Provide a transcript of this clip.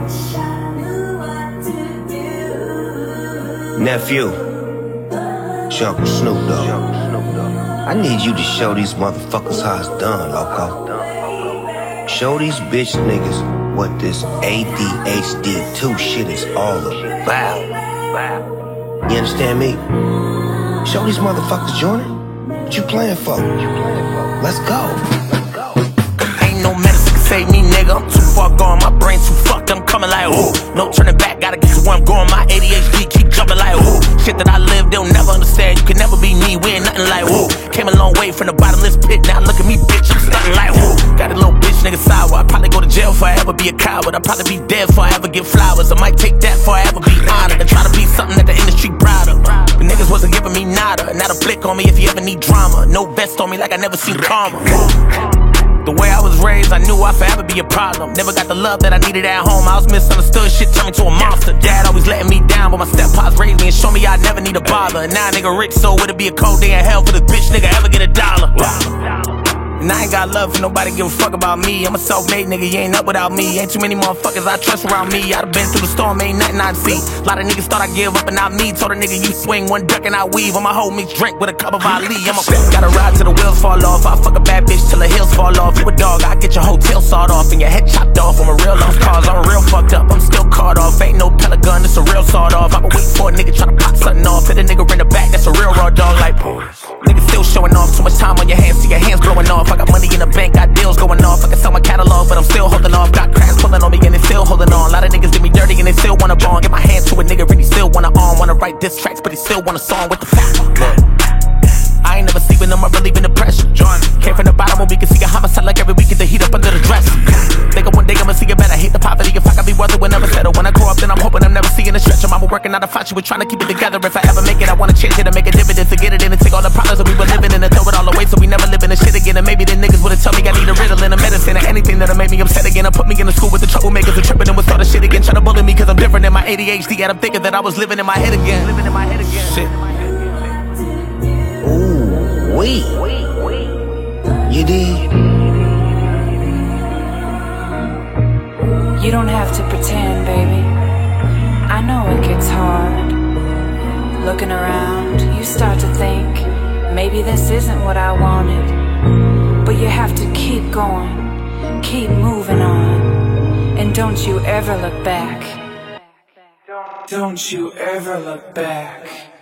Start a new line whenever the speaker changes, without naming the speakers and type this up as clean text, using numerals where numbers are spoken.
Nephew, it's your Uncle Snoop Dogg. I need you to show these motherfuckers how it's done, loco. Show these bitch niggas what this ADHD2 shit is all about. You understand me? Show these motherfuckers, Jordan. What you playing for? Let's go.
Ain't no medicine can save me, nigga. I'm too far gone, my brain too fucked. I'm coming like, ooh. No turning back, gotta get to where I'm going. My ADHD keep jumping like, ooh. Shit that I live, they'll never understand. You can never be me, we ain't nothing like, ooh. Came a long way from the bottomless pit, now look at me, bitch. I'm stunting like, ooh. Got a little bitch nigga sour. I probably go to jail if I ever be a coward. I probably be dead if I ever get flowers. I might take that if I ever be honored and try to be something that the industry proud of. But niggas wasn't giving me nada. Not a flick on me if you ever need drama. No vest on me like I never seen karma. The way I was raised, I knew I'd forever be a problem. Never got the love that I needed at home. I was misunderstood, shit turned me to a monster. Dad always letting me down, but my step-pops raised me and showed me I'd never need a bother. And now nigga rich, so it'll be a cold day in hell for this bitch nigga ever get $1. And I ain't got love for nobody, give a fuck about me. I'm a self-made nigga, you ain't up without me. Ain't too many motherfuckers I trust around me. I done been through the storm, ain't nothing I'd see. A lot of niggas thought I'd give up and not me. Told a nigga you swing one duck and I weave. On my whole mixed drink with a cup of Ali. Gotta ride till the wheels fall off. I fuck a bad bitch till the heels fall off. You a dog, I get your hotel sawed off and your head chopped off. I'm a real lost cause, I'm real fucked up. I'm still caught off, ain't no pellet gun, it's a real sawed off. I been waiting for a nigga tryna pop something off. Hit a nigga in the back, that's a real raw dog like nigga still showing off. Too much time on your hands, see your hands blowing off. I got money in the bank, got deals going off. I can sell my catalog, but I'm still holding off. Got crabs pulling on me and they still holding on. A lot of niggas did me dirty and they still wanna bond. Get my hand to a nigga, really still wanna arm. Wanna write diss tracks, but he still want a song with the fact. I ain't never sleeping, I'm relieving the pressure. Came from the bottom where we can see a homicide like every week, get the heat up under the dresser. Think of one day I'ma see it better. Hate the poverty, if I can be worth it, we'll never settle. When I grow up, then I'm hoping I'm never seeing a stretch. I'm working out a fight, you trying to keep it together. If I ever make it, I wanna change it and make a dividend. To get it in and take all the problems that we were living in and throw it all away so we never live in the shit again. And maybe the niggas would've told me I need a Ritalin, a medicine, or anything that'll make me upset again. Or put me in the school with the troublemakers and tripping and would start the shit again. Trying to bully me cause I'm different than my ADHD. And I'm thinking that I was living in my head again. Shit.
Ooh, wait. You did?
You don't have to pretend, baby. I know it gets hard. Looking around, you start to think maybe this isn't what I wanted. But you have to keep going, keep moving on. And don't you ever look back. Don't you ever look back.